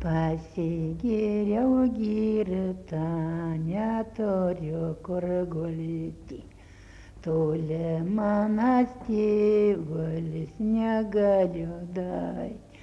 Pasigėriau girtą, neturiu kur gulti. Tolimanas tėvulis negaliu dait.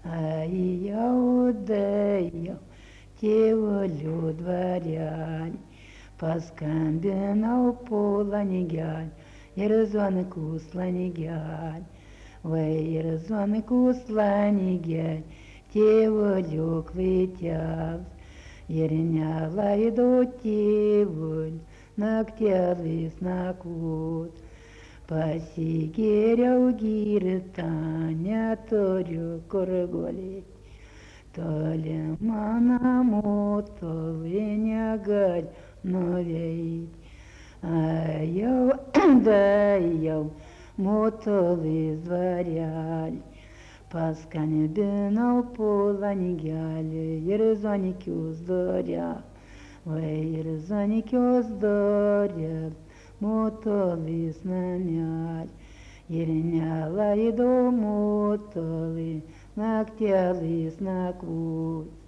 Ėjau, tėvulių dvarelį. Paskambinau polangelį ir zonku slanigelį. Vai ir zonku slanigelį. Tėvulių kvietels ir neleido tėvul naktelis nakvot. Pasigėriau girtą, neturiu kur gulėti. Tolima namo toli negaliu nuveit. Ėjau, motolis dvarelį. Paskambinau polangelį ir zonikius durel. Vai ir zonikius durel, motolis namelį. Ir neleido motolį naktelis nakvot.